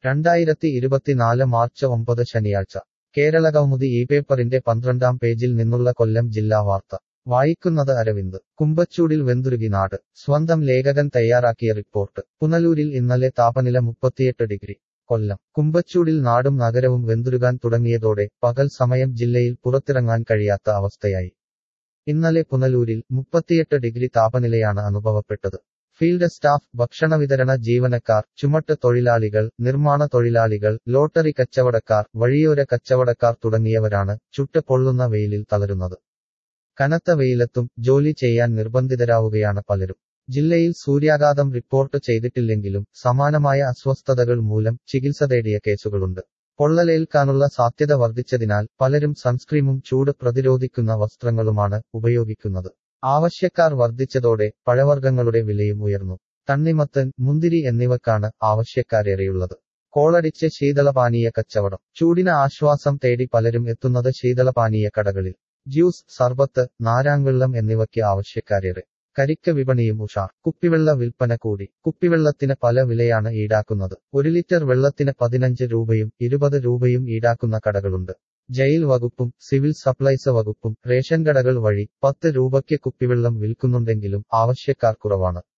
2024 March 9 ശനിയാഴ്ച കേരളകൗമുദി ഈ പേപ്പറിന്റെ 12-ാം പേജിൽ നിന്നുള്ള കൊല്ലം ജില്ലാ വാർത്ത വായിക്കുന്നത് അരവിന്ദ്. കുമ്പച്ചൂടിൽ വെന്തുരുകി നാട്. സ്വന്തം ലേഖകൻ തയ്യാറാക്കിയ റിപ്പോർട്ട്. പുനലൂരിൽ ഇന്നലെ താപനില 38 ഡിഗ്രി. കൊല്ലം. കുമ്പച്ചൂടിൽ നാടും നഗരവും വെന്തുരുകാൻ തുടങ്ങിയതോടെ പകൽ സമയം ജില്ലയിൽ പുറത്തിറങ്ങാൻ കഴിയാത്ത അവസ്ഥയായി. ഇന്നലെ പുനലൂരിൽ 38 ഡിഗ്രി താപനിലയാണ് അനുഭവപ്പെട്ടത്. ഫീൽഡ് സ്റ്റാഫ്, ഭക്ഷണവിതരണ ജീവനക്കാർ, ചുമട്ട് തൊഴിലാളികൾ, നിർമ്മാണ തൊഴിലാളികൾ, ലോട്ടറി കച്ചവടക്കാർ, വഴിയോര കച്ചവടക്കാർ തുടങ്ങിയവരാണ് ചുട്ട് പൊള്ളുന്ന വെയിലിൽ തളരുന്നത്. കനത്ത വെയിലത്തും ജോലി ചെയ്യാൻ നിർബന്ധിതരാവുകയാണ് പലരും. ജില്ലയിൽ സൂര്യാഘാതം റിപ്പോർട്ട് ചെയ്തിട്ടില്ലെങ്കിലും സമാനമായ അസ്വസ്ഥതകൾ മൂലം ചികിത്സ തേടിയ കേസുകളുണ്ട്. പൊള്ളലേൽക്കാനുള്ള സാധ്യത വർദ്ധിച്ചതിനാൽ പലരും സൺസ്ക്രീമും ചൂട് പ്രതിരോധിക്കുന്ന വസ്ത്രങ്ങളുമാണ് ഉപയോഗിക്കുന്നത്. ആവശ്യക്കാർ വർദ്ധിച്ചതോടെ പഴവർഗ്ഗങ്ങളുടെ വിലയും ഉയർന്നു. തണ്ണിമത്തൻ, മുന്തിരി എന്നിവക്കാണ് ആവശ്യക്കാരേറെയുള്ളത്. കോളടിച്ച് ശീതളപാനീയ കച്ചവടം. ചൂടിന് ആശ്വാസം തേടി പലരും എത്തുന്നത് ശീതളപാനീയ കടകളിൽ. ജ്യൂസ്, സർബത്ത്, നാരാങ്ങവെള്ളം എന്നിവയ്ക്ക് ആവശ്യക്കാരേറെ. കരിക്ക് വിപണിയും ഉഷാർ. കുപ്പിവെള്ള വിൽപ്പന കൂടി. കുപ്പിവെള്ളത്തിന് പല വിലയാണ് ഈടാക്കുന്നത്. 1 ലിറ്റർ വെള്ളത്തിന് 15 രൂപയും 20 രൂപയും ഈടാക്കുന്ന കടകളുണ്ട്. ജയിൽ വകുപ്പും സിവിൽ സപ്ലൈസ് വകുപ്പും റേഷൻ കടകൾ വഴി 10 രൂപയ്ക്ക് കുപ്പിവെള്ളം വിൽക്കുന്നുണ്ടെങ്കിലും ആവശ്യക്കാർ കുറവാണ്.